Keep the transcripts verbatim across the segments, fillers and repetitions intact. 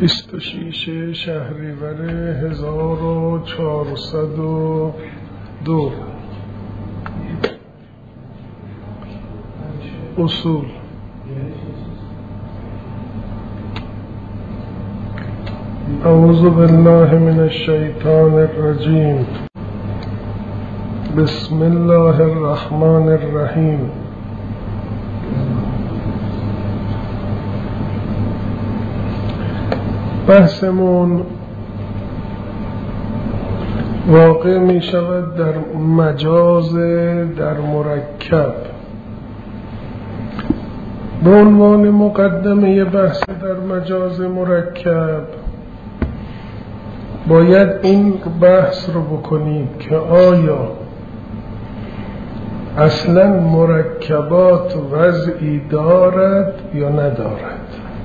بیست و شش شهریور هزار و چهارصد و دو. اصول اعوذ بالله من الشیطان الرجیم. بسم الله الرحمن الرحیم. بحثمون واقع می شود در مجاز در مرکب. به عنوان مقدمه بحث در مجاز مرکب باید این بحث رو بکنیم که آیا اصلا مرکبات وضعی دارد یا ندارد،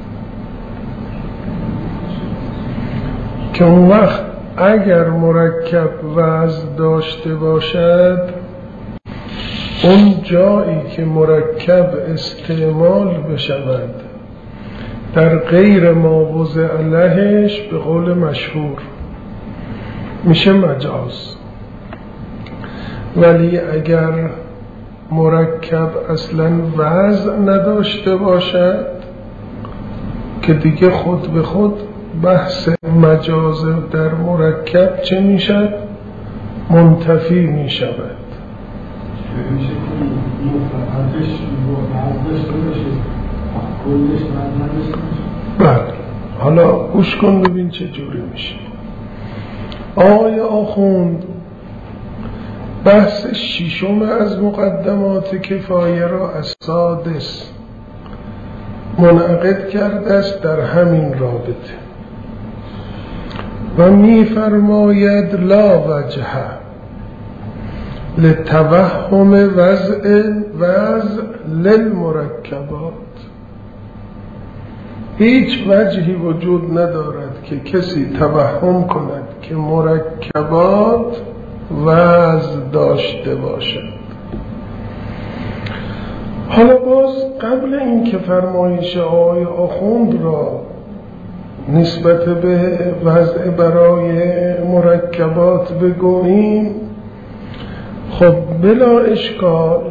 که اون وقت اگر مرکب وضع داشته باشد، اون جایی که مرکب استعمال بشود در غیر ما وضع لهش به قول مشهور میشه مجاز. ولی اگر مرکب اصلا وضع نداشته باشد که دیگه خود به خود بحث مجاز در مرکب چه میشد؟ منتفی میشود. بله، حالا گوش کن ببین چه جوری میشه. آقای آخوند بحث ششم از مقدمات کفایه را از سادس منعقد کرده است در همین رابطه و می فرماید لا وجه لتوهم وضع وضع للمرکبات. هیچ وجهی وجود ندارد که کسی توهم کند که مرکبات وضع داشته باشد. حالا باز قبل این که فرمایش آقای آخوند را نسبت به وضع برای مرکبات بگوییم، خب بلا اشکال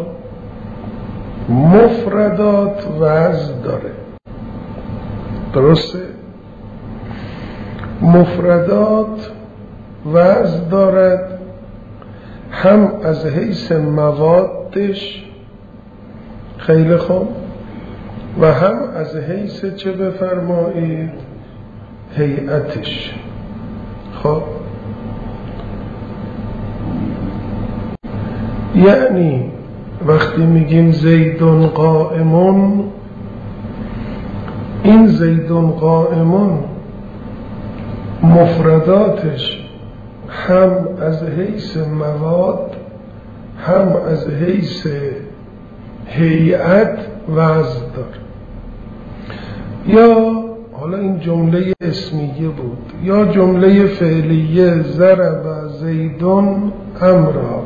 مفردات وضع داره، درسته؟ مفردات وضع دارد، هم از حیث موادش، خیلی خوب، و هم از حیث چه بفرمایید هیئتش. خب یعنی وقتی میگیم زیدون قائمون، این زیدون قائمون مفرداتش هم از حیث مواد هم از حیث هیئت وضع داره. یا حالا این جمله اسمیه بود یا جمله فعلیه ضرب زیدون امرا،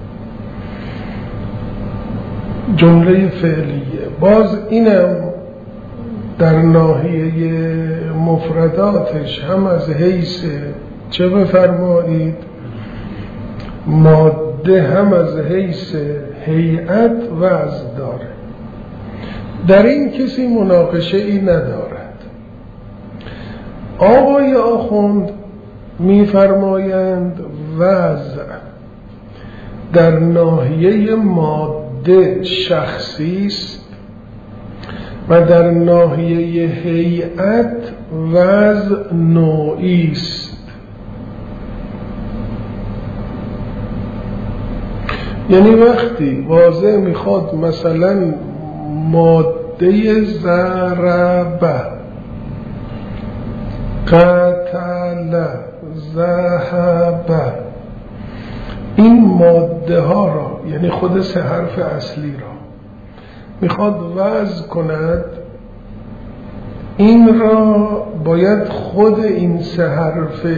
جمله فعلیه باز اینم در ناحیه مفرداتش هم از حیث چه بفرمایید ماده هم از حیث هیئت وضع داره. در این کسی مناقشه ای ندارد. آقای آخوند می‌فرمایند وضع در ناحیه ماده شخصی است و در ناحیه هیئت وضع نوعی است. یعنی وقتی واضح میخواد مثلا ماده ضربه، قتل، ذهب، این ماده ها را یعنی خود سه حرف اصلی را میخواد وضع کند، این را باید خود این سه حرف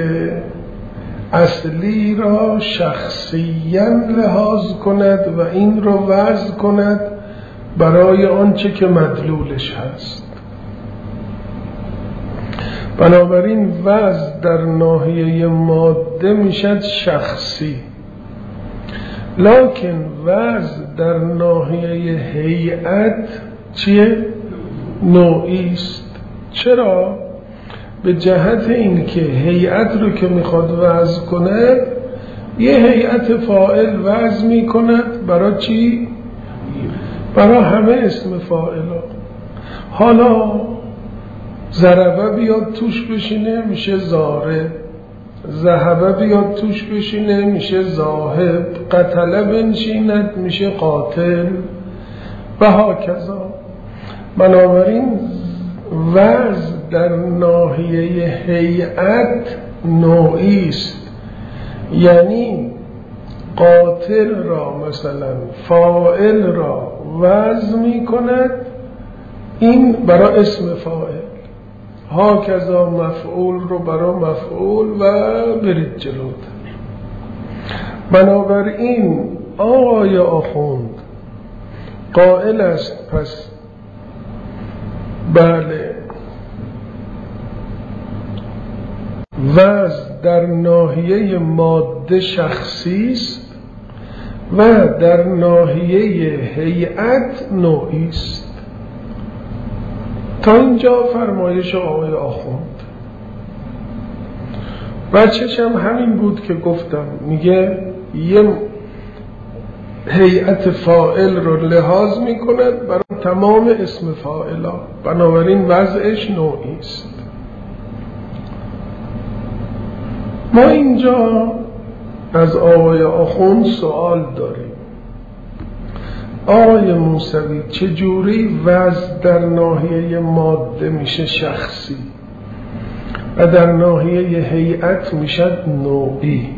اصلی را شخصیاً لحاظ کند و این را وضع کند برای آنچه که مدلولش هست. بنابراین وضع در ناحیه ماده میشد شخصی، لکن وضع در ناحیه هیئت چیه؟ نوعی است. چرا؟ به جهت این که هیئت رو که میخواد وضع کند یه هیئت فاعل وضع میکند برای چی؟ برای همه اسم فاعلا. حالا ضربه بیاد توش بشینه میشه ضارب، ذهبه بیاد توش بشینه میشه ذاهب، قتله بنشیند میشه قاتل و هاکذا. بنابراین وضع در ناحیه هیئت نوعی است، یعنی قاتل را مثلا فاعل را وضع می کند، این برای اسم فاعل، هاکذا مفعول رو برای مفعول و برید جلوتر. بنابراین آقای آخوند قائل است پس بله وضع در ناحیه ماده شخصی است و در ناحیه هیئت نوعی است. تا اینجا فرمایش آقای آخوند. بچه‌ش هم همین بود که گفتم، میگه یه هیئت فاعل رو لحاظ میکند برای تمام اسم فاعلا، بنابراین وضعش نوعی است. ما اینجا از آقای آخوند سوال داریم، آقای موسوی چجوری وضع در ناحیه ماده میشه شخصی و در ناحیه هیئت میشد نوعی؟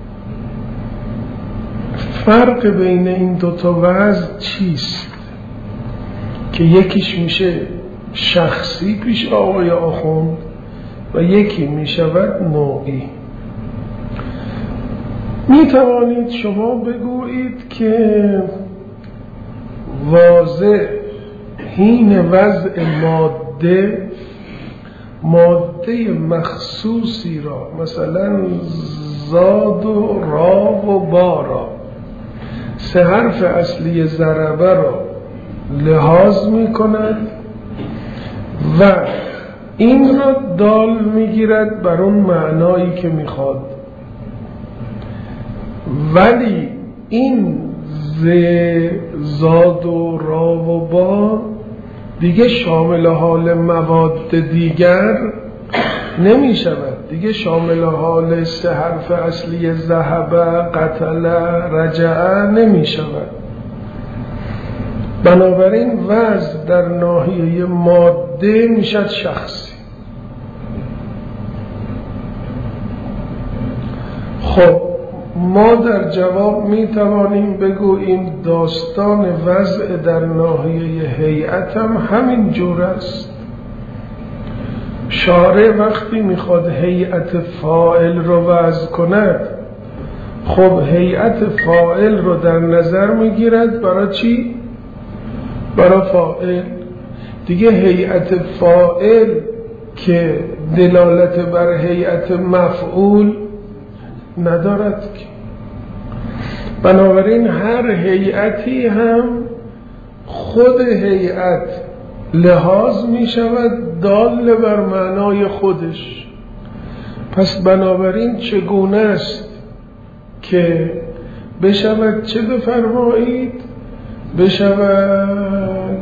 فرق بین این دوتا وضع چیست که یکیش میشه شخصی پیش آقای آخوند و یکی میشود نوعی؟ می توانید شما بگویید که واضح حین وضع ماده ماده مخصوصی را مثلا زاد و را و با را سه حرف اصلی ضربه را لحاظ می کند و این را دال می گیرد بر اون معنایی که می خواد، ولی این ز زاد و را و با دیگه شامل حال مواد دیگر نمی شود، دیگه شامل حال سه حرف اصلی ذهب، قتل، رجع نمی شود. بنابراین وضع در ناحیه ماده می شد شخصی. خب ما در جواب می توانیم بگوییم داستان وضع در ناحیه هیئت هم همین جور است. شارع وقتی میخواد هیئت فاعل رو وضع کند، خب هیئت فاعل رو در نظر میگیرد برای چی؟ برای فاعل دیگه. هیئت فاعل که دلالت بر هیئت مفعول ندارد که. بنابراین هر هیئتی هم خود هیئت لحاظ می شود دال بر معنای خودش. پس بنابراین چگونه است که بشود چه بفرمایید؟ بشود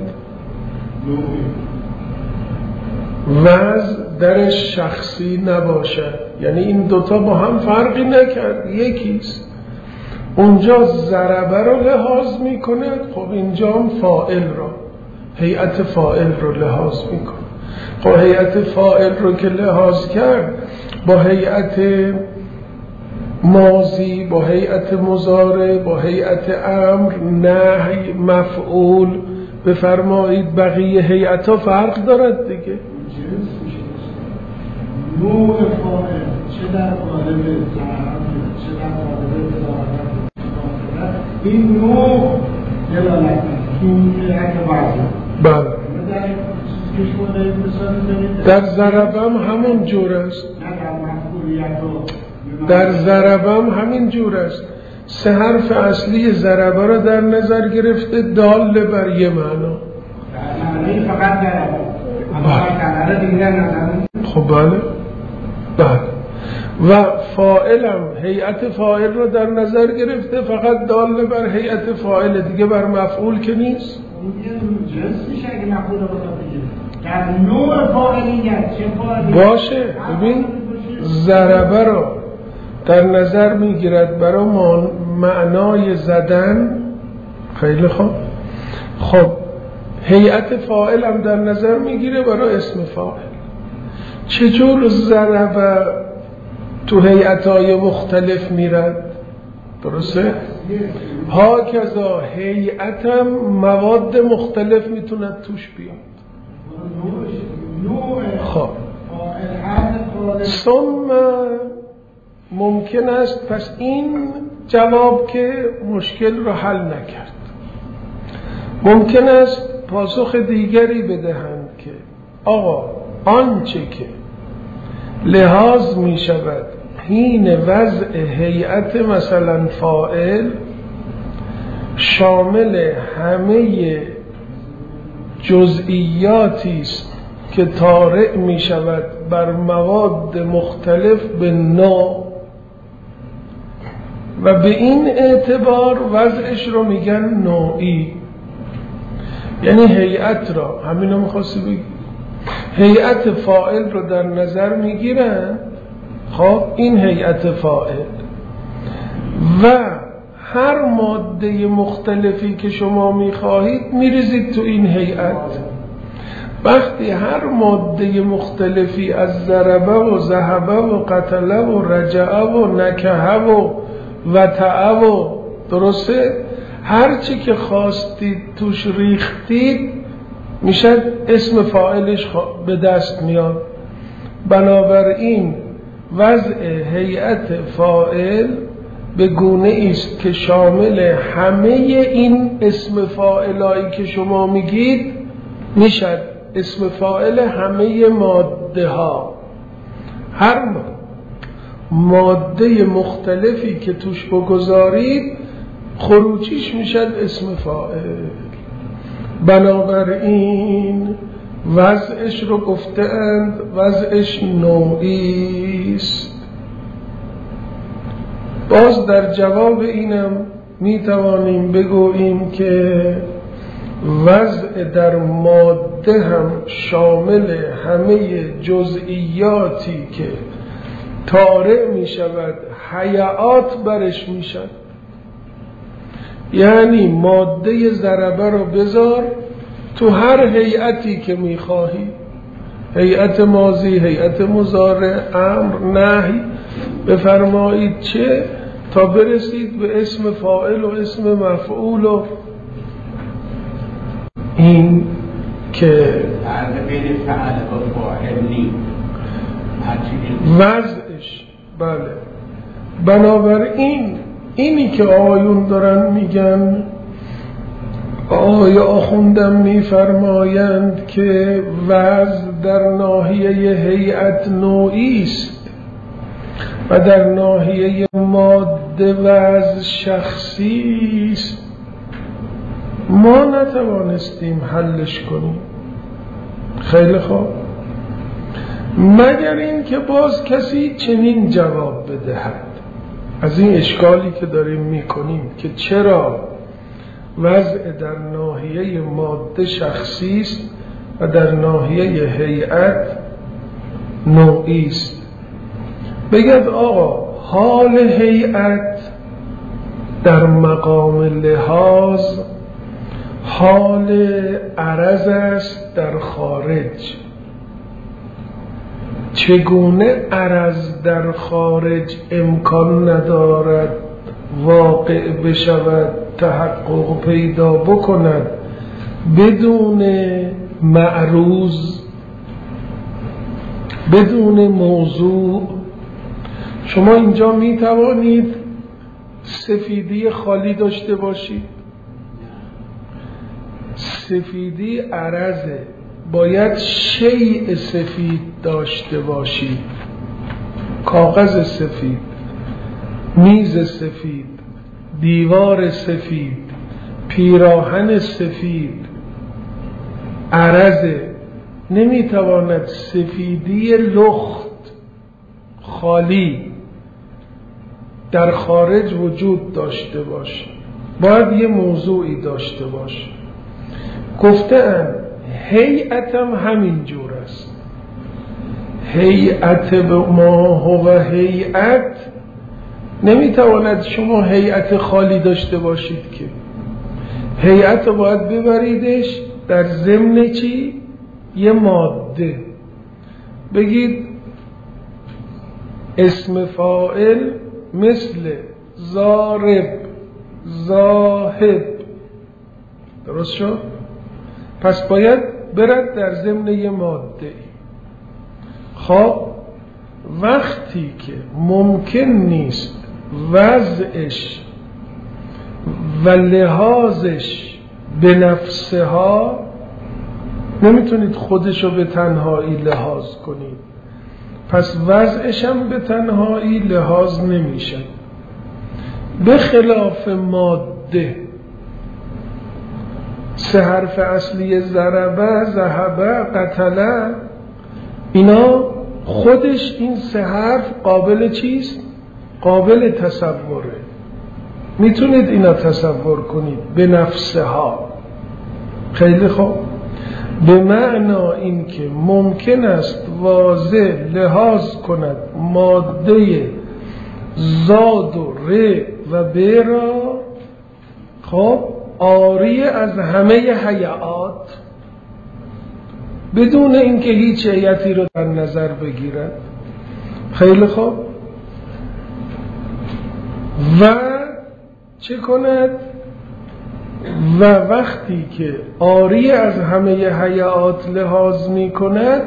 وضع درش شخصی نباشد، یعنی این دوتا با هم فرقی نکرد، یکیست. اونجا ضربه رو لحاظ می کند، خب اینجا هم فاعل رو، هیئت فاعل رو لحاظ می کند. خب هیئت فاعل رو که لحاظ کرد با هیئت ماضی، با هیئت مضارع، با هیئت امر، نهی، مفعول بفرمایید، بقیه هیئت ها فرق دارد دیگه. نوع فاعل چه در قالب ضرب چه در قالب ضرب این نوع دلالت این هیئت وضع. بله. در این چیزی در ضربم همون جور است، در ضربم همین جور است. سه حرف اصلی ضربه را در نظر گرفته، دال بر یه معنا. فقط ضربه. خب بله بله. و فاعلم هیئت فاعل رو در نظر گرفته، فقط دال بر هیئت فاعل، دیگه بر مفعول که نیست. در نوع فاعلیت چه فاعلی باشه. ببین ضربه رو در نظر میگیرد برای معنای زدن. خیلی خوب. خب هیئت فاعل هم در نظر میگیره برای اسم فاعل. چجور ضربه تو هیئت‌های مختلف میرد؟ درسته؟ ها کذا هیئت هم مواد مختلف میتوند توش بیاد. خب ثم ممکن است پس این جواب که مشکل رو حل نکرد، ممکن است پاسخ دیگری بدهند که آقا آنچه که لحاظ می شود حین وضع هیئت مثلا فاعل شامل همه جزئیاتی است که طارئ می شود بر مواد مختلف به نوع، و به این اعتبار وضعش رو میگن نوعی. یعنی هیئت را، همینو میخواستی بگی، هیئت فاعل رو در نظر میگیرن. خب این هیئت فاعل و هر ماده مختلفی که شما میخواهید میریزید تو این هیئت. وقتی هر ماده مختلفی از ضربه و ذهبه و قتله و رجعه و نکهه و وطعه و درسته هرچی که خواستید توش ریختید میشه اسم فاعلش به دست میاد. بنابراین وضع هیئت فاعل به گونه است که شامل همه این اسم فاعلایی که شما میگید میشد اسم فاعل همه ماده ها. هر ماده مختلفی که توش بگذارید خروجیش میشد اسم فاعل. بنابراین وضعش رو گفتند وضعش نوعی است. باز در جواب اینم میتوانیم بگوییم که وضع در ماده هم شامل همه جزئیاتی که طارئ می شود حیات برش می شود. یعنی ماده ضربه رو بذار تو هر هیئتی که می خواهی، هیئت ماضی، هیئت مضارع، امر، نهی، بفرمایید چه تا برسید به اسم فاعل و اسم مفعول و این که وضعش. بله. بنابراین اینی که آیون دارن میگن، آیا آخوندم میفرمایند که وضع در ناحیه هیئت نوعی است و در ناحیه ماده وضع شخصی است، ما نتوانستیم حلش کنیم. خیلی خوب، مگر این که باز کسی چنین جواب بدهد از این اشکالی که داریم میکنیم که چرا وضع در ناحیه ماده شخصی است و در ناحیه هیئت نوعی است. بگید آقا حال هیئت در مقام لحاظ حال عرض است در خارج. چگونه عرض در خارج امکان ندارد واقع بشود، تحقق پیدا بکند بدون معروض، بدون موضوع؟ شما اینجا می توانید سفیدی خالی داشته باشید، سفیدی عرضه، باید شیء سفید داشته باشید، کاغذ سفید، میز سفید، دیوار سفید، پیراهن سفید، عرض. نمیتواند سفیدی لخت خالی در خارج وجود داشته باشه، باید یه موضوعی داشته باشه. گفتن هیئتم همین جور است. هیئت ما هو هیئت، نمیتواند شما هیئت خالی داشته باشید که هیئت رو باید ببریدش در ضمن چی؟ یه ماده. بگید اسم فاعل مثل ضارب، ذاهب، درست شد؟ پس باید برد در ضمن یه ماده. خب وقتی که ممکن نیست وضعش و لحاظش به نفسها، نمیتونید خودشو به تنهایی لحاظ کنید، پس وضعش هم به تنهایی لحاظ نمیشه. به خلاف ماده، سه حرف اصلی ضربه، ذهبه، قتله، اینا خودش این سه حرف قابل چیست؟ قابل تصوره. میتونید اینا تصور کنید به نفسها. خیلی خوب. به معنا این که ممکن است واضح لحاظ کند ماده زاد و ر و ب را، خب عاری از همه هیئات، بدون اینکه هیچ هیئتی رو در نظر بگیرد. خیلی خوب. و چه کند؟ و وقتی که عاری از همه هیئات لحاظ می کند،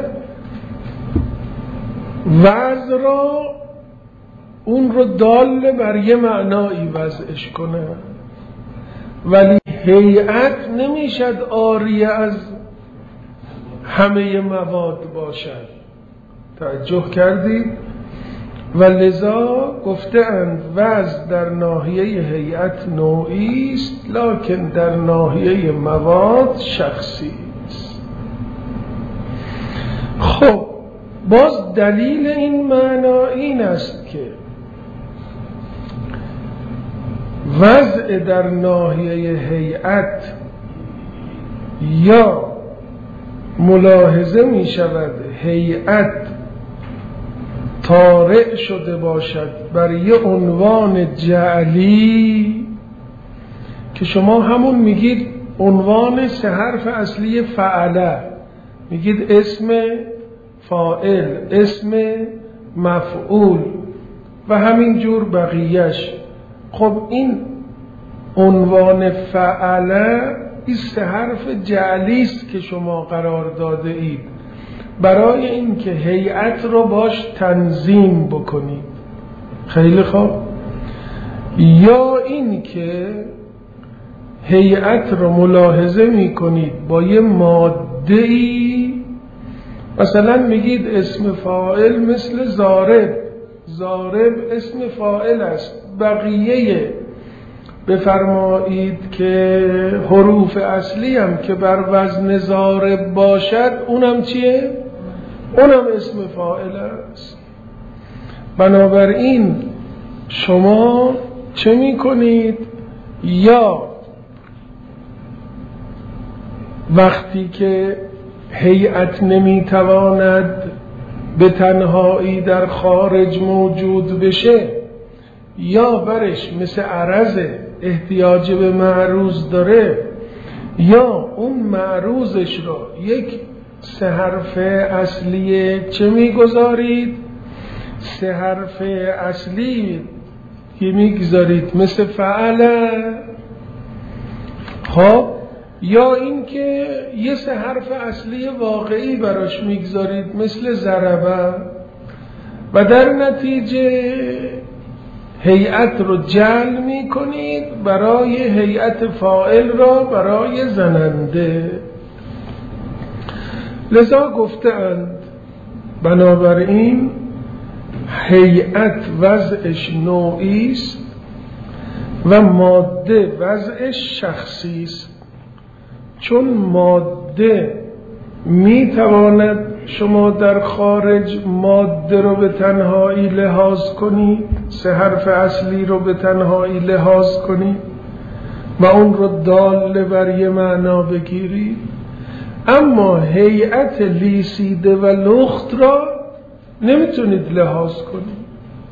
وضع را، اون رو دال بر یه معنایی وضعش کند. ولی هیئت نمیشد عاری از همه مواد باشد. توجه کردید؟ و لذا گفتند وضع در ناحیه هیئت نوعی است، لکن در ناحیه مواد شخصی است. خب باز دلیل این معنا این است که وضع در ناحیه هیئت یا ملاحظه می شود هیئت طارئ شده باشد بر یه عنوان جعلی که شما همون میگید عنوان سه حرف اصلی فعله، میگید اسم فاعل، اسم مفعول و همین جور بقیهش. خب این عنوان فعله این سه حرف جعلی است که شما قرار داده اید برای اینکه هیئت رو باش تنظیم بکنید. خیلی خوب. یا این که هیئت رو ملاحظه میکنید با یه ماده‌ای، مثلا میگید اسم فاعل مثل ضارب، ضارب اسم فاعل است، بقیه بفرمایید که حروف اصلی هم که بر وزن ضارب باشد اونم چیه؟ اونم اسم فاعل است. بنابراین شما چه میکنید؟ یا وقتی که هیئت نمیتواند به تنهایی در خارج موجود بشه، یا برش مثل عرض احتیاج به معروض داره، یا اون معروضش رو یک سه حرف اصلی چه میگذارید؟ سه حرف اصلی که میگذارید مثل فعله. خب یا این که یه سه حرف اصلی واقعی براش میگذارید مثل ضربه و در نتیجه هیئت رو جعل می کنید برای هیئت فاعل را برای زننده. لذا گفتند بنابراین هیئت وضعش نوعی است و ماده وضعش شخصی است. چون ماده میتواند شما در خارج ماده رو به تنهایی لحاظ کنید، سه حرف اصلی رو به تنهایی لحاظ کنید و اون رو داله بر یه معنا بگیرید، اما هیئت لیسیده و لخت را نمیتونید لحاظ کنید.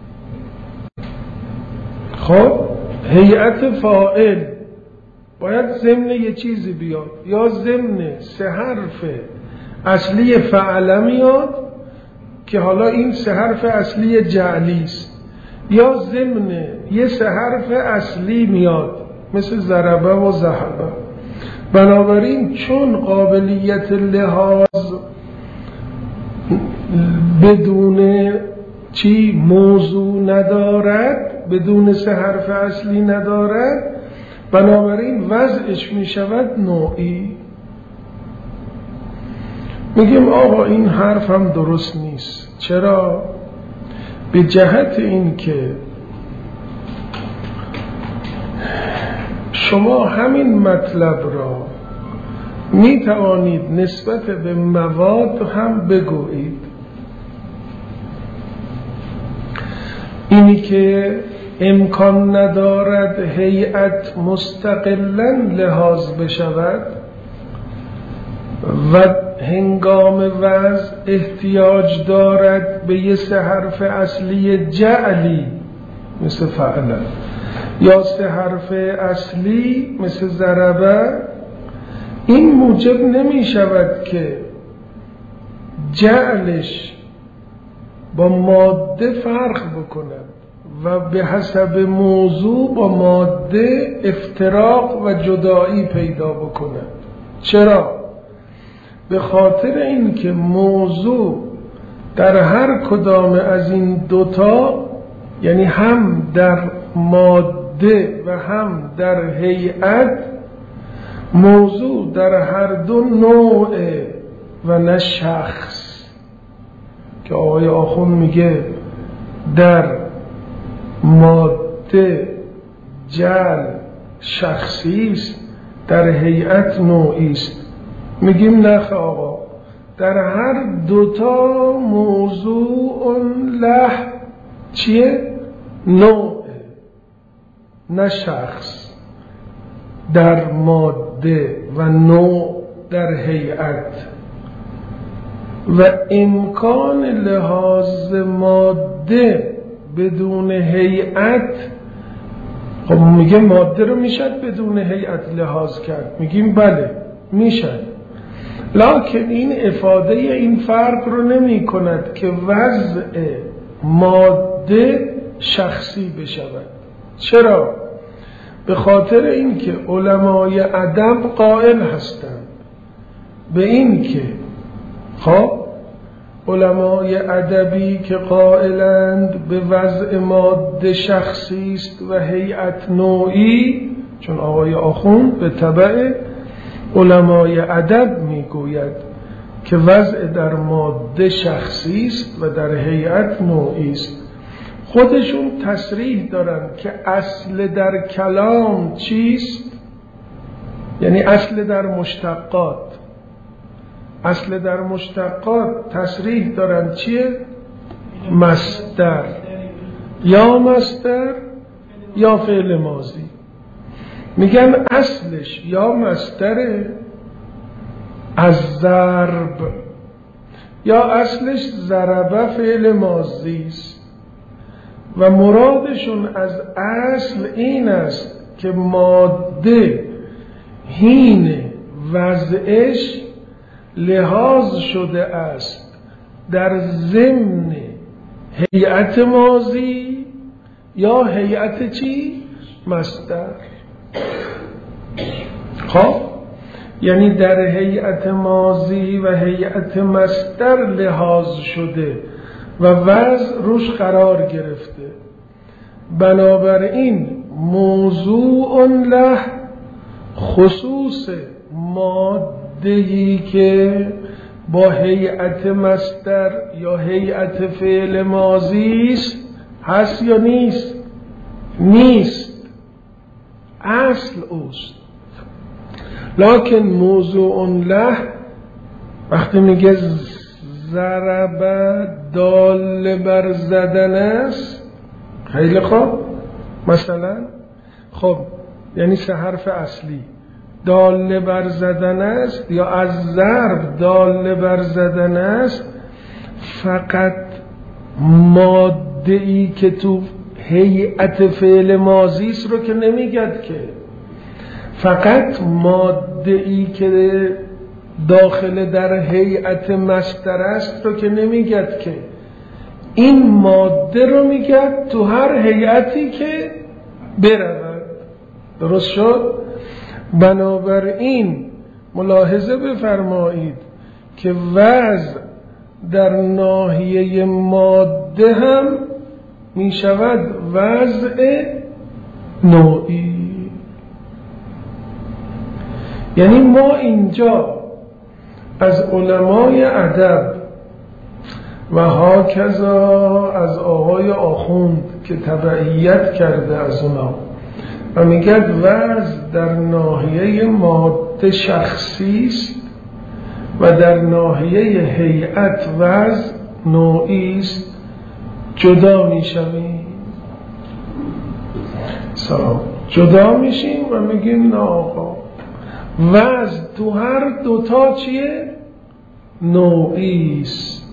خب هیئت فاعل باید ضمن یه چیزی بیاد، یا ضمن سه حرف اصلی فعل میاد که حالا این سه حرف اصلی جعلی است، یا ضمن یه سه حرف اصلی میاد مثل ضربه و ذهبه. بنابراین چون قابلیت لحاظ بدون چی موضوع ندارد، بدون سه حرف اصلی ندارد، بنابراین وضعش می شود نوعی. میگیم آقا این حرف هم درست نیست. چرا؟ به جهت این که شما همین مطلب را می توانید نسبت به مواد هم بگویید. اینی که امکان ندارد هیئت مستقلاً لحاظ بشود و هنگام وضع احتیاج دارد به یه سه حرف اصلی جعلی مثل فعلا، یا سه حرف اصلی مثل ضربه، این موجب نمی شود که جعلش با ماده فرق بکند و به حسب موضوع با ماده افتراق و جدایی پیدا بکند. چرا؟ به خاطر این که موضوع در هر کدام از این دوتا، یعنی هم در ماده و هم در هیئت، موضوع در هر دو نوع و نه شخص، که آقای آخوند میگه در ماده جعل شخصی است، در هیئت نوعی است. میگیم نخ آقا، در هر دوتا موضوع له چیه؟ نوع نه شخص، در ماده و نوع در هیئت. و امکان لحاظ ماده بدون هیئت، خب میگه ماده رو میشد بدون هیئت لحاظ کرد، میگیم بله میشد، لکن این افاده این فرق رو نمی کند که وضع ماده شخصی بشود. چرا؟ به خاطر اینکه علمای ادب قائل هستند به این که خب علمای ادبی که قائلند به وضع ماده شخصی است و هیئت نوعی، چون آقای آخوند به تبع علمای ادب میگوید که وضع در ماده شخصی است و در هیئت نوعی است، خودشون تصریح دارن که اصل در کلام چیست؟ یعنی اصل در مشتقات، اصل در مشتقات تصریح دارن چیه؟ مصدر، یا مصدر یا فعل ماضی. میگن اصلش یا مصدر از ضرب، یا اصلش ضربه فعل ماضی است، و مرادشون از اصل این است که ماده حین وضعش لحاظ شده است در ضمن هیئت ماضی یا هیئت چی؟ مصدر. خب یعنی در هیئت ماضی و هیئت مصدر لحاظ شده و وضع روش قرار گرفته، بنابراین موضوع له خصوص ماده‌ای که با هیئت مصدر یا هیئت فعل ماضی است، هست یا نیست؟ نیست، اصل اوست. لکن موضوع له وقتی میگه ضرب دال بر زدن است، خیلی خوب، مثلا خب یعنی سه حرف اصلی دال بر زدن است یا از ضرب دال بر زدن است، فقط ماده ای که تو هیئت فعل ماضی است رو که نمیگد که، فقط ماده ای که داخل در هیئت مصدر است رو که نمیگد که، این ماده رو میگد تو هر هیئتی که برود. درست شد؟ بنابراین ملاحظه بفرمایید که وضع در ناحیه ماده هم می شود وضع نوعی. یعنی ما اینجا از علمای ادب و هاکذا از آقای آخوند که تبعیت کرده از اونا و میگد وضع در ناحیه ماده شخصی است و در ناحیه هیئت وضع نوعی است، جدا میشویم. سلام جدا میشیم و میگیم نه آقا، وضع تو هر دوتا چیه؟ نوعی است.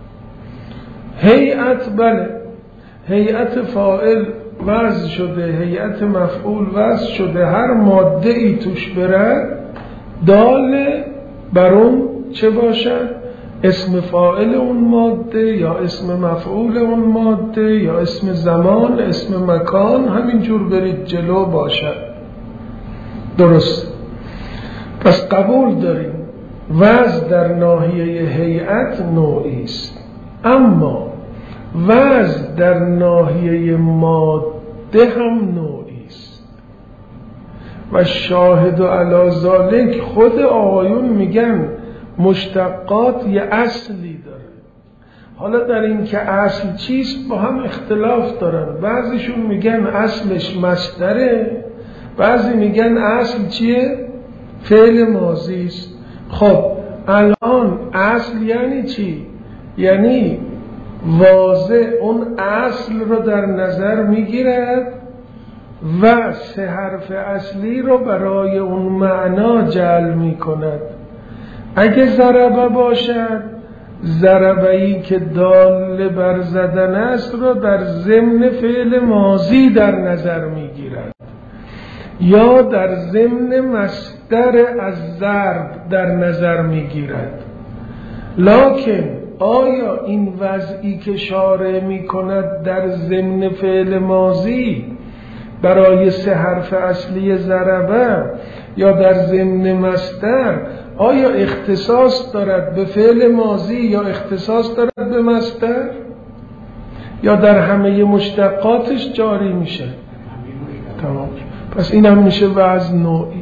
هیئت بله، هیئت فاعل وضع شده، هیئت مفعول وضع شده، هر ماده ای توش برد دال بر اون چه باشد؟ اسم فاعل اون ماده یا اسم مفعول اون ماده یا اسم زمان، اسم مکان، همینجور برید جلو باشد. درست؟ پس قبول داریم وضع در ناحیه هیئت نوعی است، اما وضع در ناحیه ماده هم نوعی است و شاهد و علی ذالک خود آقایون میگن مشتقات یه اصلی داره. حالا در این که اصل چیست با هم اختلاف دارن، بعضیشون میگن اصلش مصدره، بعضی میگن اصل چیه؟ فعل ماضی است. خب الان اصل یعنی چی؟ یعنی واضح اون اصل رو در نظر میگیرد و سه حرف اصلی رو برای اون معنا جعل میکند. اگه ضربه باشد، ضربه‌ای که دال بر زدن است رو در ضمن فعل ماضی در نظر میگیرد یا در ضمن مصدر از ضرب در نظر میگیرد. لکن آیا این وضعی که شارع میکند در ضمن فعل ماضی برای سه حرف اصلی ضربه یا در ضمن مصدر آیا اختصاص دارد به فعل ماضی یا اختصاص دارد به مصدر یا در همه مشتقاتش جاری میشه؟ تمام. پس این هم میشه وضع نوعی.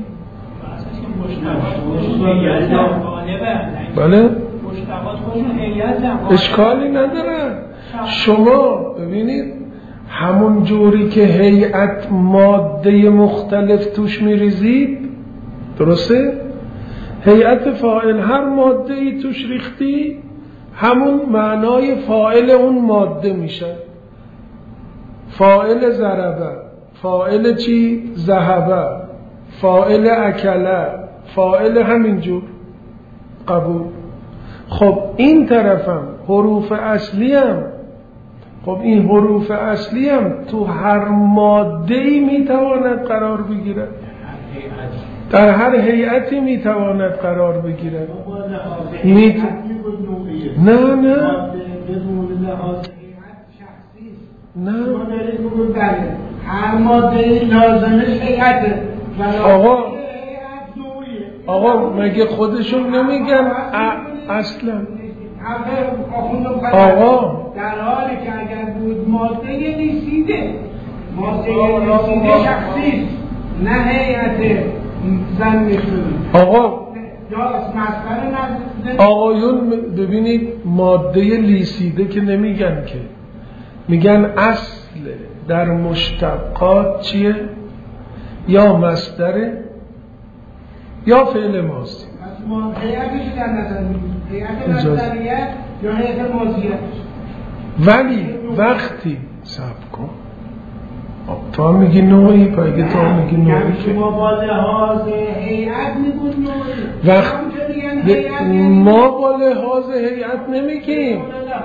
بله؟ اشکالی نداره. شما ببینید همون جوری که هیئت ماده مختلف توش میریزید، درسته؟ هیئت فاعل هر ماده ای توش ریختی همون معنای فاعل اون ماده میشه. فاعل ضربه، فاعل چی؟ ذهبه، فاعل اکله، فاعل همینجور. قبول. خب این طرفم حروف اصلی هم، خب این حروف اصلی هم تو هر ماده‌ای میتواند قرار بگیرد، در هر هیئتی میتواند قرار بگیرد. میت... نه نه نه هر ماده لازمش هیئته. آقا آقا مگه خودشون نمیگن اصلا؟ آقا در حالی که اگر بود ماده نیسیده، ماده نیسیده شخصی نه هیئت زن میشود. آقا یا مصدر آقایون ببینید ماده لیسیده که نمیگن که، میگن اصل در مشتقات چیه؟ یا مصدره یا فعل ماضی. ما هیئتش در نظر میگیریم، هیئت مصدریت یا هیئت ماضیت. ولی وقتی صبر کن تا میگی نوعی پایگه تا میگی نوعی که ما با لحاظ هیئت میگون نوعی وقت ما با لحاظ هیئت نمیگیم.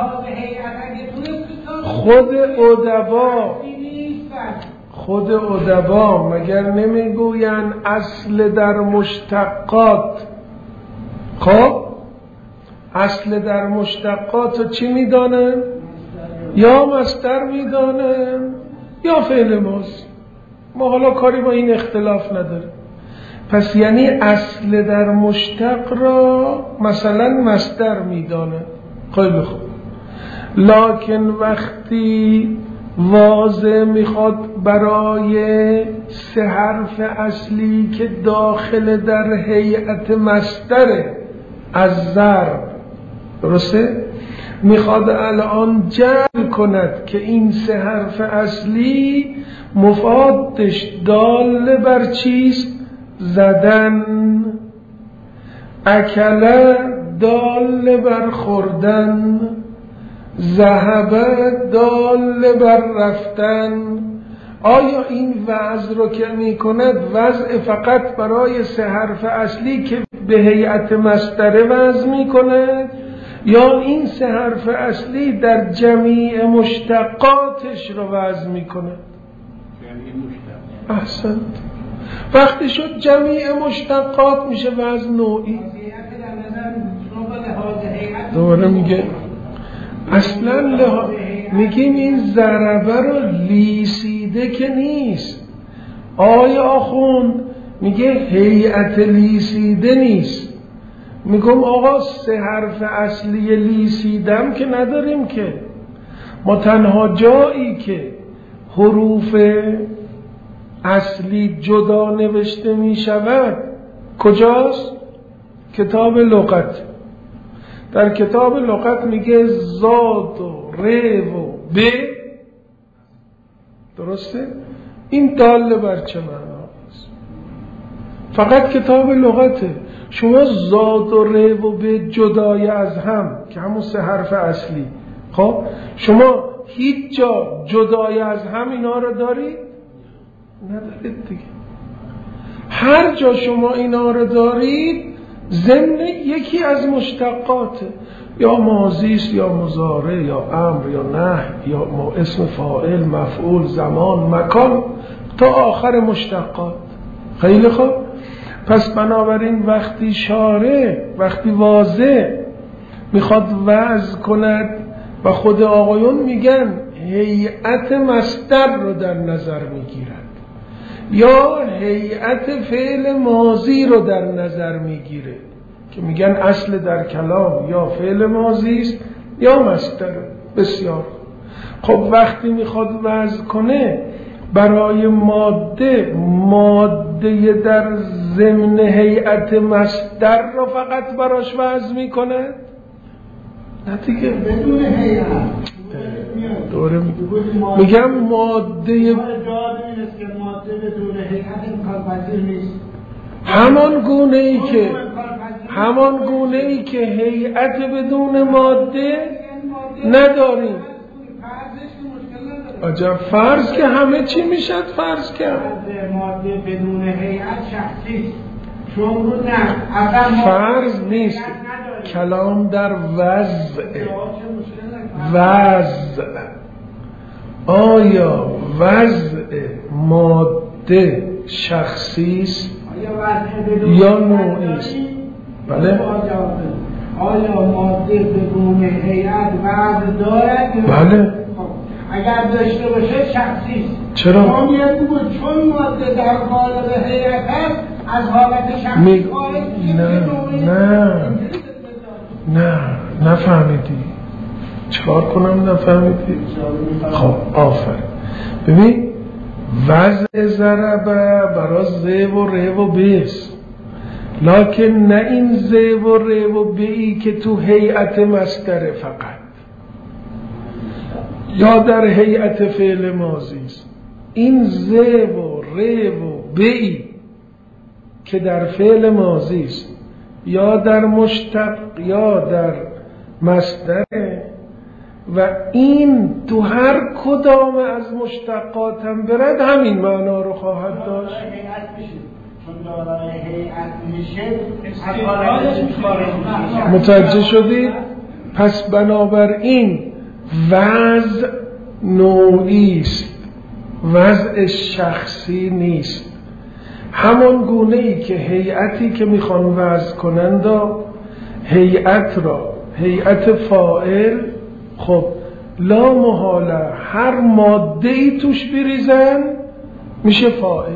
خود ادبا خود ادبا مگر نمیگوین اصل در مشتقات؟ خب اصل در مشتقات چی میدانن؟ یا مصدر میدانن یا فعل ماضی. ما حالا کاری با این اختلاف نداره. پس یعنی اصل در مشتق را مثلا مصدر میدانه. خیلی خوب، لکن وقتی واضح میخواد برای سه حرف اصلی که داخل در هیئت مصدر از ضرب، درسته؟ میخواد الان جمع کند که این سه حرف اصلی مفادش دال بر چیست؟ زدن. اکله دال بر خوردن، ذهبه دال بر رفتن. آیا این وضع رو که میکند وضع فقط برای سه حرف اصلی که به هیئت مصدر وضع میکند یا این سه حرف اصلی در جمیع مشتقاتش رو وضع میکند؟ احسنت. وقتی شد جمیع مشتقات میشه وضع نوعی. دوباره میگه اصلا لحاظ میگیم این ضربه رو لیسیده که نیست. آیا آخوند میگه هیئت لیسیده نیست. میگم آقا سه حرف اصلی لیسیدم که نداریم که، ما تنها جایی که حروف اصلی جدا نوشته میشود کجاست؟ کتاب لغت. در کتاب لغت میگه زاد و ر و ب، درسته؟ این دال بر چه معناست؟ فقط کتاب لغته. شما زاد و ر و ب جدای از هم که همون سه حرف اصلی، خب شما هیچ جا جدای از هم اینا رو دارید؟ ندارید دیگه. هر جا شما اینا رو دارید ضمن یکی از مشتقاته، یا ماضی است یا مضارع یا امر یا نهی یا اسم فاعل، مفعول، زمان، مکان تا آخر مشتقات. خیلی خوب. پس بنابراین وقتی شارع وقتی واضح میخواد وضع کند و خود آقایون میگن هیئت مصدر رو در نظر میگیرد یا هیئت فعل ماضی رو در نظر میگیره که میگن اصل در کلام یا فعل ماضی است یا مصدر. بسیار خب. وقتی میخواد وضع کنه برای ماده ماده در ضمن هیئت مصدر رو فقط براش وضع میکنه؟ نه دیگه، بدون هیئت. دوره میگم ماده همان گونه ای که همان گونه ای که هیئت بدون ماده نداریم. عجب. فرض که همه چی میشد فرض کرد. ماده بدون هیئت شخصی چون نه فرض نیست. کلام در وضع وضع آیا وضع ماده شخصی است یا نوعی است؟ بله. آیا ماده بدون هیئت وضع دارد؟ بله. اگر داشته باشه شخصی است. چرا؟ چون ماده در قالب هیئت است از حالت شخصی خارج میشه. نه نه نه نفهمیدی. چکار کنم نفهمیدی؟ خب آفر. ببین وضع ضربه برای ز و ر و بس، لکن نه این ز و ر و بی که تو هیئت مصدر فقط یا در هیئت فعل ماضی است. این ز و ر و بی که در فعل ماضی است یا در مشتق یا در مصدر و این تو هر کدام از مشتقات هم برد همین معنا رو خواهد داشت. متوجه شدید؟ پس بنابراین وضع نوعی است، وضع شخصی نیست. همان گونه ای که هیئتی که میخوان وضع کنند هیئت را هیئت فاعل، خب لا محاله هر ماده ای توش بریزن میشه فاعل.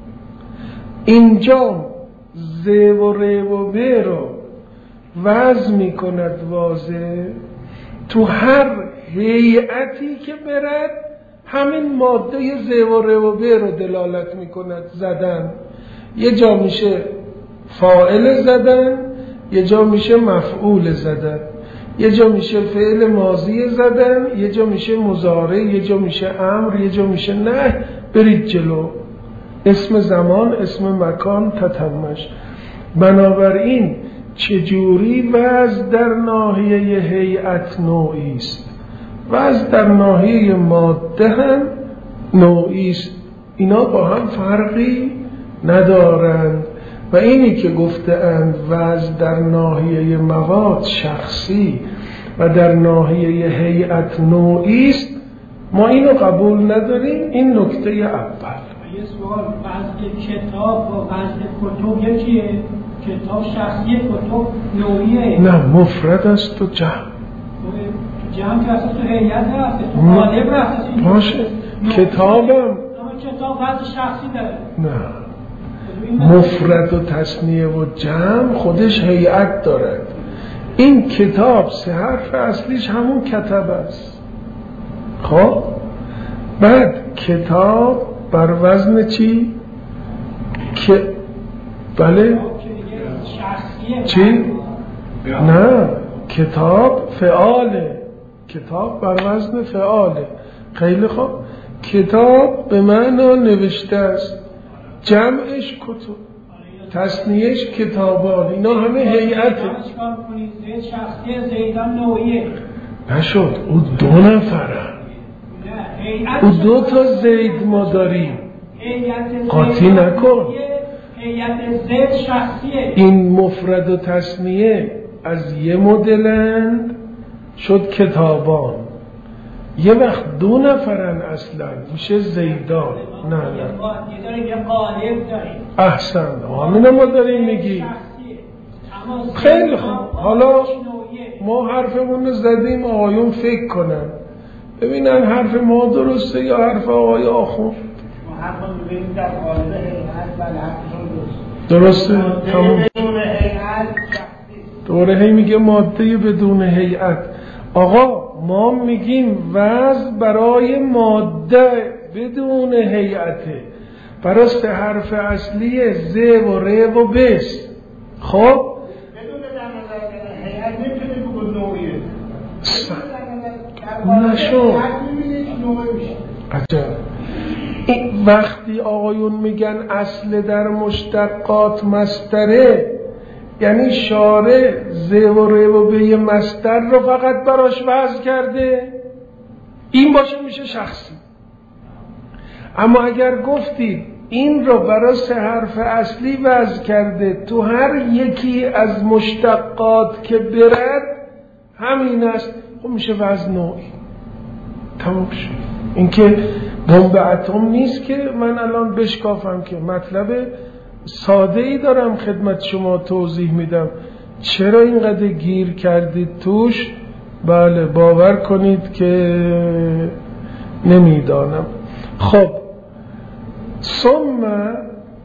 اینجا ز و ر و ب رو وضع میکند واضح، تو هر هیئتی که برد همین ماده ز و ر و ب رو دلالت میکند زدن. یه جا میشه فاعل زدن، یه جا میشه مفعول زدن، یه جا میشه فعل ماضی زدن، یه جا میشه مضارع، یه جا میشه امر، یه جا میشه نه. برید جلو، اسم زمان، اسم مکان، تتمش. بنابراین چجوری وضع در ناحیه هیئت نوعی است، وضع در ناحیه ماده هم نوعی است. اینا با هم فرقی ندارند. و اینی که گفتند وضع در ناحیه مواد شخصی و در ناحیه هیئت نوعی است، ما اینو قبول نداریم. این نکته اول. یه سوال، وضع کتاب و وضع کتب یکیه؟ کتاب شخصی، کتب نوعیه؟ نه، مفرد است و جمع. جمع که اساس تو هیئت هست، تو غالب هست. باشه، کتابم اما کتاب وضع شخصی داره. نه، مفرد و تثنیه و جمع خودش هیئت دارد. این کتاب سه حرف اصلیش همون کتب است. خب بعد کتاب بر وزن چی؟ که بله چی؟ نه، کتاب فعاله، کتاب بر وزن فعاله. خیلی خوب، کتاب به معنا نوشته است، جمعش کتب، تثنیهش کتابان. اینا همه هیئته. شخصی زیدان نوعیه نشد، او دو نفرن، او دو تا زید ما داریم. قاطی نکن. این مفرد و تثنیه از یه مدلند، شد کتابان. یه وقت دو نفرن اصلا میشه زیدان. نه نه یه قالب داریم. احسن، همینه ما داریم میگی. خیلی خوب، حالا ما حرفمون رو زدیم، آقایون فکر کنن ببینن حرف ما درسته یا حرف آقای آخوند. ما حرفمون رو ببینیم در قالب هیئت، بله حرفشون درسته. درسته تمام. دوره هی میگه ماده بدون هیئت. آقا ما میگیم وضع برای ماده بدون هیئته، برای سه حرف اصلی ز و ر و بس. خب بدون در نظر هیئت نمیتونه بگو نوعیه. نشو عجب. این وقتی آقایون میگن اصل در مشتقات مصدره، یعنی شارع ز و ر و ب مصدر رو فقط براش وضع کرده، این باشه میشه شخصی. اما اگر گفتید این رو برای سه حرف اصلی وضع کرده، تو هر یکی از مشتقات که برد همین است، خب میشه وضع نوعی. تمام شد. این که بمب اتم نیست که من الان بشکافم، که مطلب ساده ای دارم خدمت شما توضیح میدم. چرا اینقدر گیر کردید توش؟ بله باور کنید که نمیدانم. خب ثم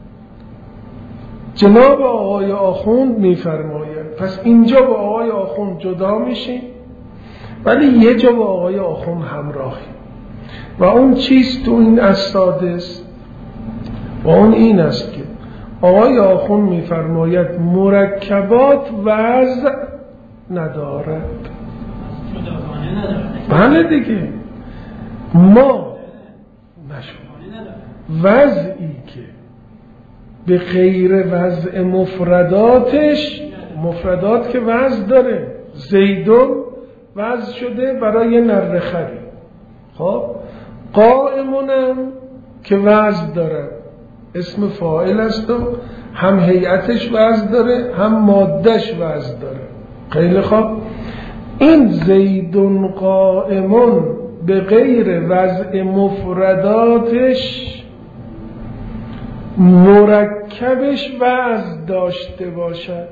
جناب آقای آخوند میفرماید، پس اینجا با آقای آخوند جدا میشیم ولی یه جا با آقای آخوند همراهیم. و اون چیست تو این السادس؟ و اون این است که آقای آخوند میفرماید مرکبات وضع ندارد. بله دیگه، ما وضعی که به غیر وضع مفرداتش، مفردات که وضع داره، زیدون وضع شده برای نرخری، خب قائمونم که وضع داره، اسم فاعل است و هم هیئتش وضع داره هم مادهش وضع داره. خیلی خوب، این زیدون قائمون به غیر وضع مفرداتش مرکبش وضع داشته باشد.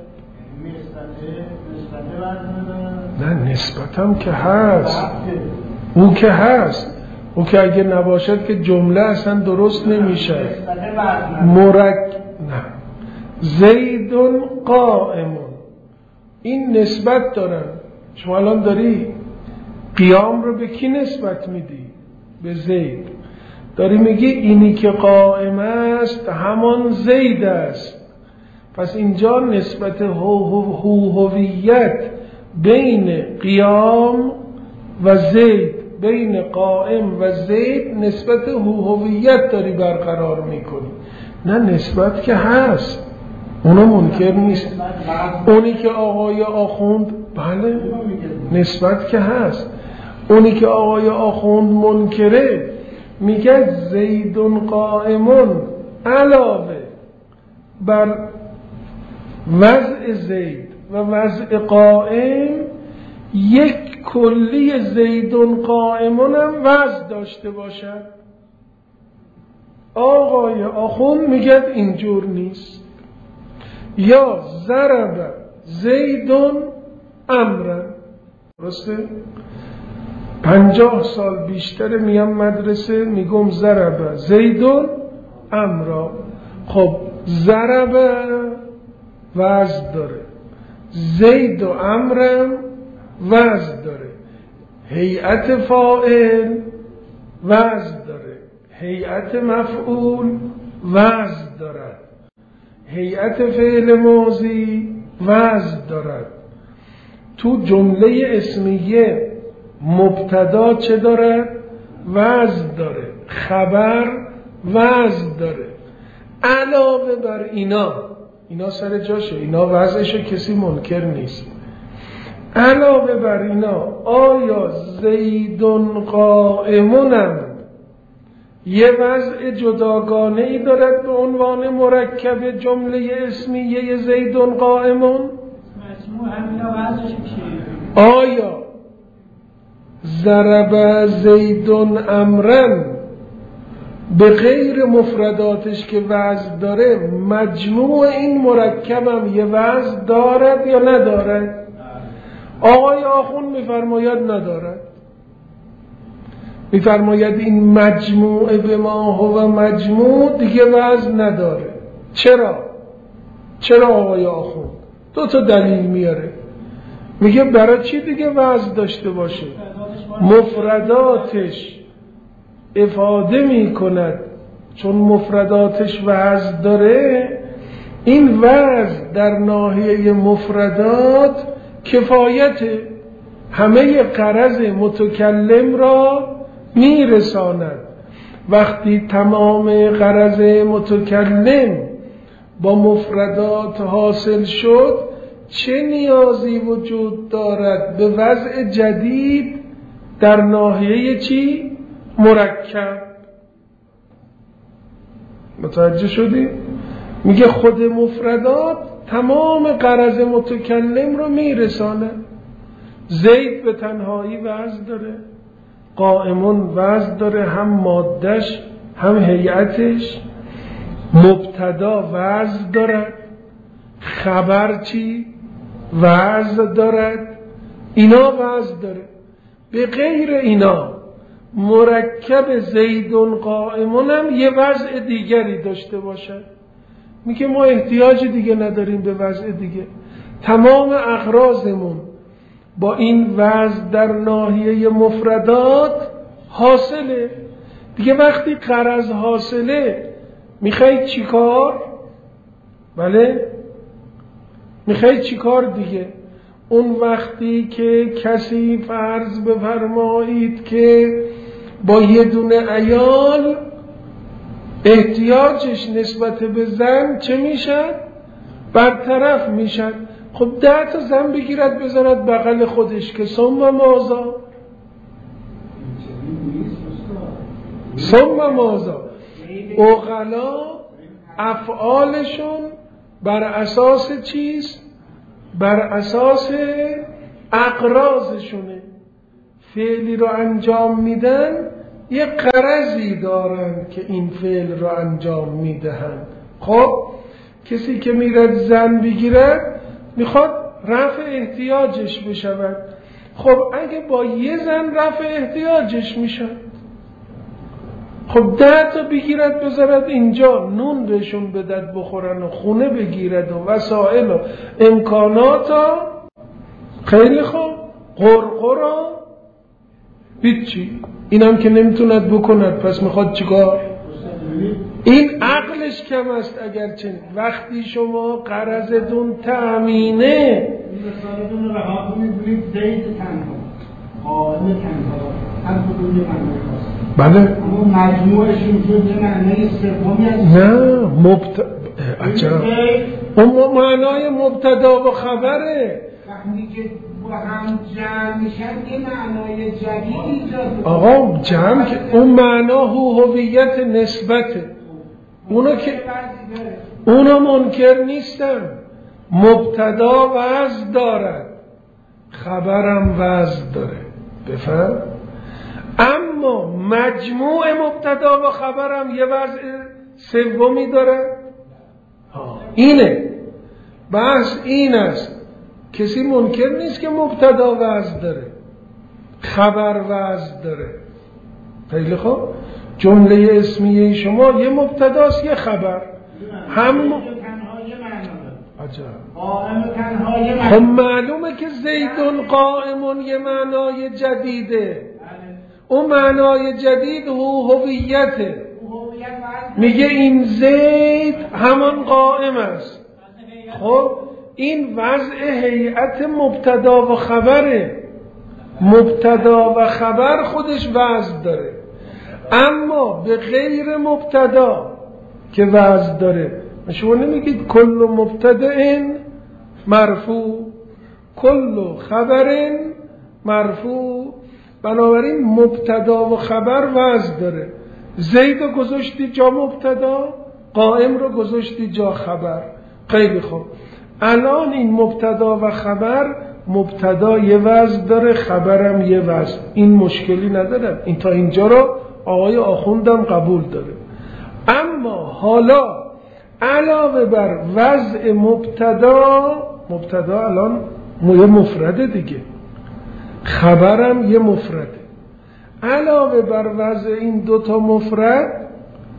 نه نسبت هم که هست، او که هست، او که اگه نباشد که جمله اصلا درست نمیشه. مرک نه، زیدون قائمون این نسبت دارن. شما الان داری قیام رو به کی نسبت میدی؟ به زید. داری میگی اینی که قائم است همان زید است. پس اینجا نسبت هویت بین قیام و زید، بین قائم و زید نسبت هویت داری برقرار میکنی. نه نسبت که هست، اونو منکر نیست. اونی که آقای آخوند بله نسبت که هست، اونی که آقای آخوند منکره میگه زیدون قائمون علاوه بر وضع زید و وضع قائم یک کلی زیدون قائمون هم وضع داشته باشد. آقای آخوند میگه اینجور نیست. یا ضرب زیدون امرن، درسته؟ پنجاه سال بیشتر میام مدرسه میگم ضرب زیدون امرا. خب ضرب وزن داره، زید و امرم وزن داره، هیئت فاعل وزن داره، هیئت مفعول وزن دارد، هیئت فعل ماضی وزن دارد. تو جمله اسمیه مبتدا چه دارد؟ وزن داره، خبر وزن داره. علاوه بر اینا، اینا سر جاشه، اینا وضعشه، کسی منکر نیست. علاوه بر اینا آیا زیدون قائمونم یه وضع جداگانه ای دارد به عنوان مرکب جمله اسمیه زیدون قائمون؟ مجموع همینا وضعش چیه؟ آیا ضرب زیدون امرن به غیر مفرداتش که وزن داره مجموع این مرکبم یه وزن دارد یا ندارد؟ آقای آخوند میفرماید ندارد. میفرماید این مجموع به ما هو مجموع دیگه وزن نداره. چرا؟ چرا آقای آخوند؟ دو تا دلیل میاره. میگه برای چی دیگه وزن داشته باشه؟ مفرداتش افاده میکند، چون مفرداتش وزن داره. این وزن در ناحیه مفردات کفایته، همه غرض متکلم را میرساند. وقتی تمام غرض متکلم با مفردات حاصل شد، چه نیازی وجود دارد به وضع جدید در ناحیه چی؟ مرکب. متوجه شدی؟ میگه خود مفردات تمام غرض متکلم رو میرسانه. زید به تنهایی وزن داره، قائمون وزن داره، هم مادهش هم هیئتش. مبتدا وزن دارد، خبر چی؟ وزن دارد. اینا وزن داره. به غیر اینا مرکب زیدون قائمون هم یه وضع دیگری داشته باشد. میگه ما احتیاج دیگه نداریم به وضع دیگه، تمام اغراضمون با این وضع در ناحیه مفردات حاصله دیگه. وقتی غرض حاصله میخواید چی کار؟ بله؟ میخوای چی کار دیگه؟ اون وقتی که کسی فرض بفرمایید که با یه دونه عیال احتیاجش نسبت به زن چه میشن؟ برطرف میشن. خب ده تا زن بگیرد بذارد بغل خودش که ثم ماذا؟ ثم ماذا؟ عقلا افعالشون بر اساس چیست؟ بر اساس اقراضشونه. فعلی رو انجام میدن یه غرضی دارن که این فعل رو انجام میدهن. خب کسی که میرد زن بگیرد میخواد رفع احتیاجش بشود. خب اگه با یه زن رفع احتیاجش میشد، خب ده تا بگیرد بذارد اینجا، نون بهشون بدد بخورن و خونه بگیرد و وسائل و امکانات ها، خیلی خوب، قرقرا هیچی. اینم که نمیتوند بکند، پس میخواد چیکار؟ این عقلش کم است. اگرچه وقتی شما قرضتون تأمینه، مثالتون رها کنید بودید زید تنها قائم تنها هر کدوم یه معنی خاص. بله اما مجموعشون شد یه معنی سومی از نه مبت... عجب اون معنای مبتدا و خبره. وقتی که با هم جمع میشن یه معنای جدید ایجاد. آقا جمع که اون معنا هویت نسبته، اونا که اونا منکر نیستن. مبتدا وزن دارد، خبرم وزن داره، بفهم. اما مجموع مبتدا و خبرم یه وضع سومی داره. اینه بحث، این است. کسی منکر نیست که مبتدا وزن داره، خبر وزن داره. خیلی خوب، جمله اسمیه شما یه مبتداست یه خبر. هم خب معلومه که زیدون قائمون یه معنای جدیده. اون معنای جدید هو هویته. میگه این زید همان قائم است. خب این وضع هیئت مبتدا و خبره. مبتدا و خبر خودش وزن داره، اما به غیر مبتدا که وزن داره. شما نمیگید کل مبتدأ مرفوع، کل خبر مرفوع. بنابراین مبتدا و خبر وزن داره. زید رو گذاشتی جا مبتدا، قائم رو گذاشتی جا خبر. خیلی خوب، الان این مبتدا و خبر، مبتدا یه وزن داره، خبرم یه وزن. این مشکلی ندارم، این تا اینجا رو آقای آخوندم قبول داره. اما حالا علاوه بر وضع مبتدا، مبتدا الان یه مفرده دیگه، خبرم یه مفرده. علاوه بر وضع این دوتا مفرد،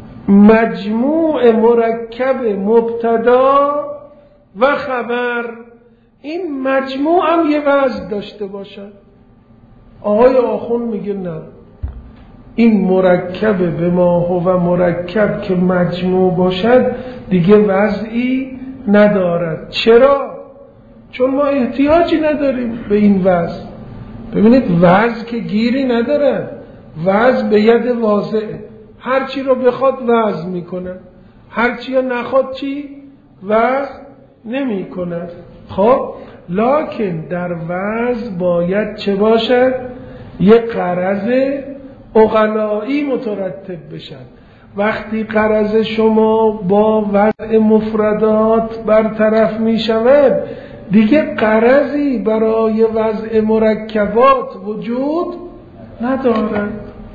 مجموع مرکب مبتدا و خبر، این مجموع هم یه وزن داشته باشد. آقای آخون میگه نه، این مرکب به ما هو مرکب که مجموع باشد دیگه وضعی ندارد. چرا؟ چون ما احتیاجی نداریم به این وضع. ببینید وضع که گیری نداره، وضع به ید واضعه، هرچی رو بخواد وضع میکنه، هرچی رو نخواد چی؟ وضع نمی کند. خب لکن در وضع باید چه باشد؟ یک غرض عقلایی مترتب بشد. وقتی غرض شما با وضع مفردات برطرف می شود، دیگه غرضی برای وضع مرکبات وجود ندارد.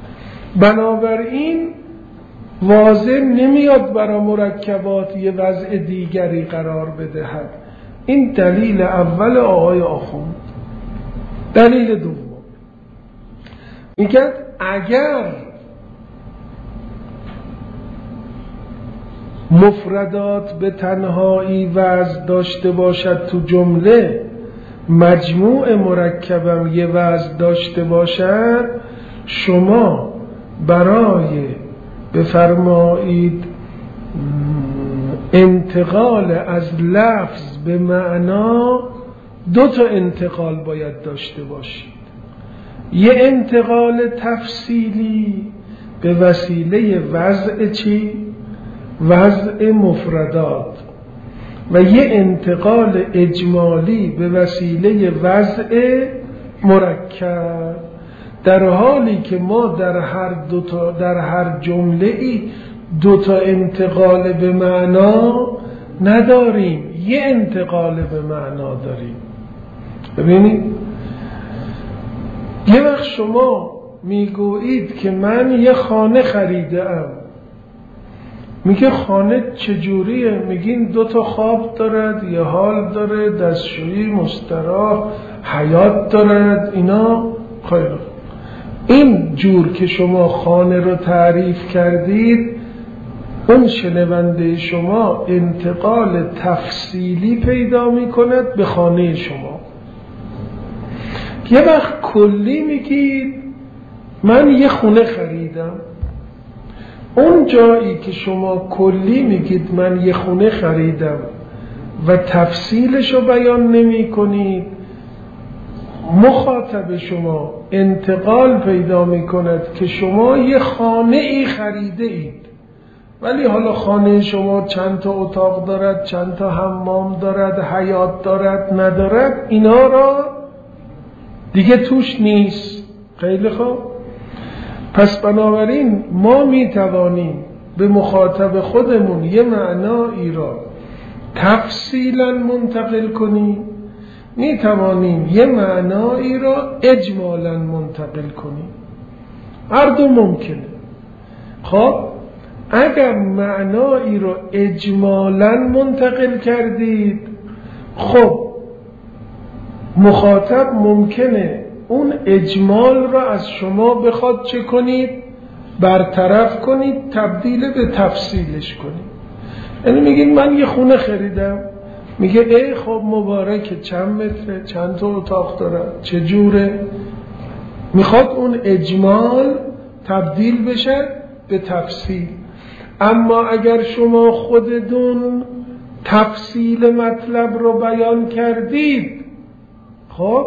بنابراین واضح نمیاد برای مرکبات یه وضع دیگری قرار بدهد. این دلیل اول آقای آخوند. دلیل دوم میگه اگر مفردات به تنهایی وزن داشته باشد تو جمله، مجموع مرکبم یه وزن داشته باشد، شما برای بفرمایید انتقال از لفظ به معنا دو تا انتقال باید داشته باشید. یه انتقال تفصیلی به وسیله وضع چی؟ وضع مفردات، و یه انتقال اجمالی به وسیله وضع مرکب، در حالی که ما در هر دو تا در هر جمله ای دو تا انتقال به معنا نداریم، یه انتقال به معنا داریم. ببینید یه وقت شما میگویید که من یه خانه خریدم، میگه خانه چجوریه؟ میگین دو تا خواب دارد، یه حال داره، دستشویی، مستراح، حیاط دارد، اینا. خیلی این جور که شما خانه رو تعریف کردید، اون شنونده شما انتقال تفصیلی پیدا میکند به خانه شما. یه وقت کلی میگید من یه خونه خریدم، اون جایی که شما کلی میگید من یه خونه خریدم و تفصیلشو بیان نمی کنید، مخاطب شما انتقال پیدا می کند که شما یه خانه ای خریده اید، ولی حالا خانه شما چند تا اتاق دارد، چند تا حمام دارد، حیاط دارد، ندارد، اینا را دیگه توش نیست. خیلی خوب. پس بنابراین ما می توانیم به مخاطب خودمون یه معنایی را تفصیلا منتقل کنیم، می توانیم یه معنایی را اجمالا منتقل کنیم، هر دو ممکنه. خب اگر معنایی را اجمالا منتقل کردید، خب مخاطب ممکنه اون اجمال را از شما بخواد چه کنید؟ برطرف کنید، تبدیل به تفصیلش کنید. یعنی میگین من یه خونه خریدم، میگه ای خب مبارکه، چند متره، چند تا اتاق داره، چه جوره؟ میخواد اون اجمال تبدیل بشه به تفصیل. اما اگر شما خودتون تفصیل مطلب رو بیان کردید، خب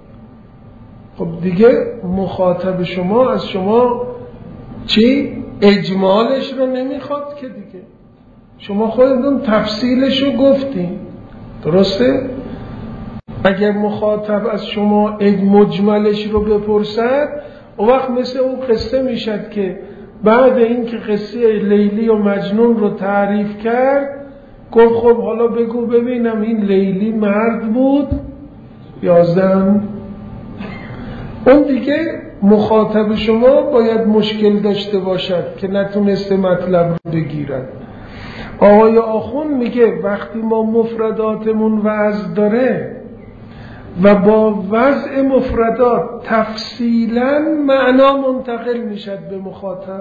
خب دیگه مخاطب شما از شما چی؟ اجمالش رو نمیخواد که دیگه شما خودتون تفصیلش رو گفتین. درسته؟ اگر مخاطب از شما مجملش رو بپرسد، اون وقت مثل اون قصه میشد که بعد این که قصه لیلی و مجنون رو تعریف کرد، گفت خب حالا بگو ببینم این لیلی مرد بود یا زن؟ اون دیگه مخاطب شما باید مشکل داشته باشد که نتونسته مطلب رو بگیرد. آقای آخوند میگه وقتی ما مفرداتمون وضع داره و با وضع مفردات تفصیلا معنا منتقل میشد به مخاطب،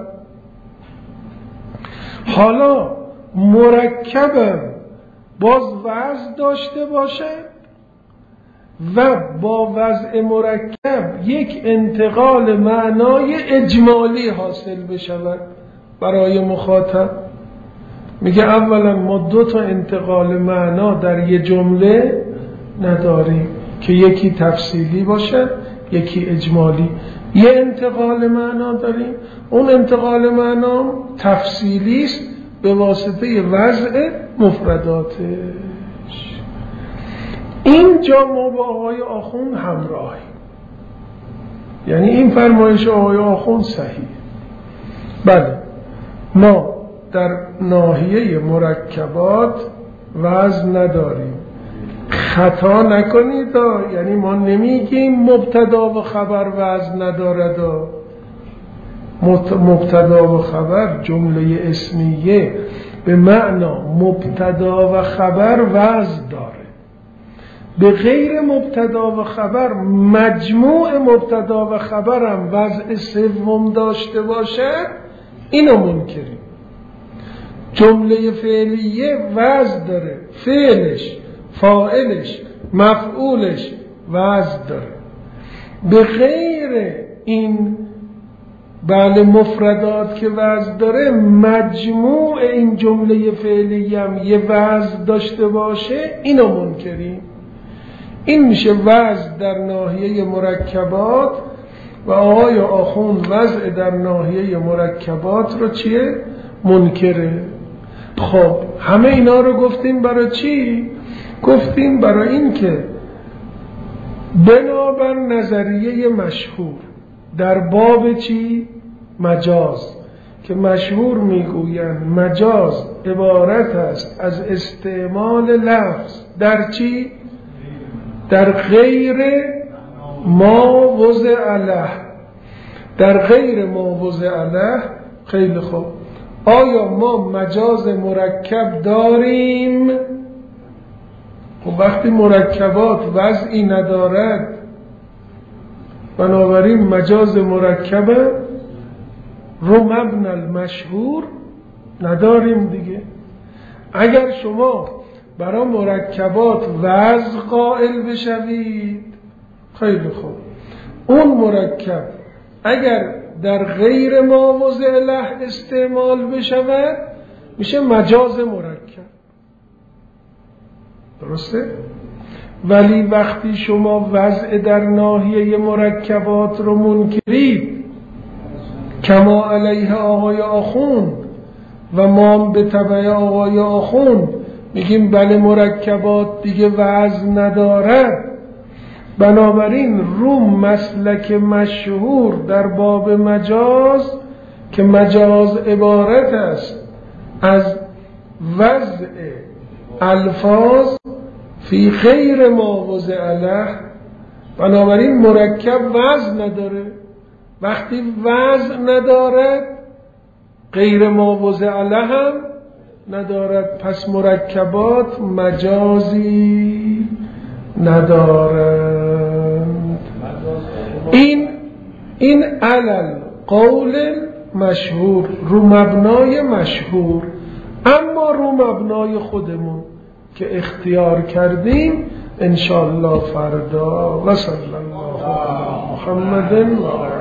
حالا مرکبم باز وضع داشته باشد و با وضع مرکب یک انتقال معنای اجمالی حاصل بشود برای مخاطب. میگه اولا ما دو تا انتقال معنا در یه جمله نداریم که یکی تفصیلی باشه یکی اجمالی. یه انتقال معنا داریم، اون انتقال معنا تفصیلی است به واسطه وضع مفرداتش. اینجا ما با آقای آخوند همراهیم، یعنی این فرمایش آقای آخوند صحیح. بله ما در ناحیه مرکبات وزن نداریم. خطا نکنید، یعنی ما نمیگیم مبتدا و خبر وزن ندارد. مبتدا و خبر جمله اسمیه به معنا مبتدا و خبر وزن داره. به غیر مبتدا و خبر مجموع مبتدا و خبرم وضع سوم داشته باشد، اینو منکریم. جمله فعلیه وزن داره، فعلش، فاعلش، مفعولش وزن داره. به غیر این بله مفردات که وزن داره، مجموع این جمله فعلی هم یه وزن داشته باشه اینو منکریم. این میشه وزن در ناحیه مرکبات و آقای آخوند وضع در ناحیه مرکبات رو چیه؟ منکره. خب همه اینا رو گفتیم برای چی؟ گفتیم برای این که بنابر نظریه مشهور در باب چی؟ مجاز، که مشهور میگویند مجاز عبارت است از استعمال لفظ در چی؟ در غیر ما وضع له، در غیر ما وضع له. خیلی خوب، آیا ما مجاز مرکب داریم؟ خب وقتی مرکبات وضعی ندارد بنابراین مجاز مرکب رو مبنی المشهور نداریم دیگه. اگر شما برای مرکبات وضع قائل بشوید خیلی خوب، اون مرکب اگر در غیر ما وضع له استعمال بشود میشه مجاز مرکب، درسته؟ ولی وقتی شما وضع در ناحیه مرکبات رو منکرید کما علیه آقای آخوند و ما به تبع آقای آخوند میگیم بله مرکبات دیگه وزن ندارد، بنابراین رو مسلک مشهور در باب مجاز که مجاز عبارت است از وضع الفاظ فی غیر ما وضع له، بنابراین مرکب وزن نداره. وقتی وزن ندارد غیر ما وضع له هم ندارد، پس مرکبات مجازی ندارند. این این علل قول مشهور، رو مبنای مشهور. اما رو مبنای خودمون که اختیار کردیم انشاءالله فردا و صلی الله علی محمد و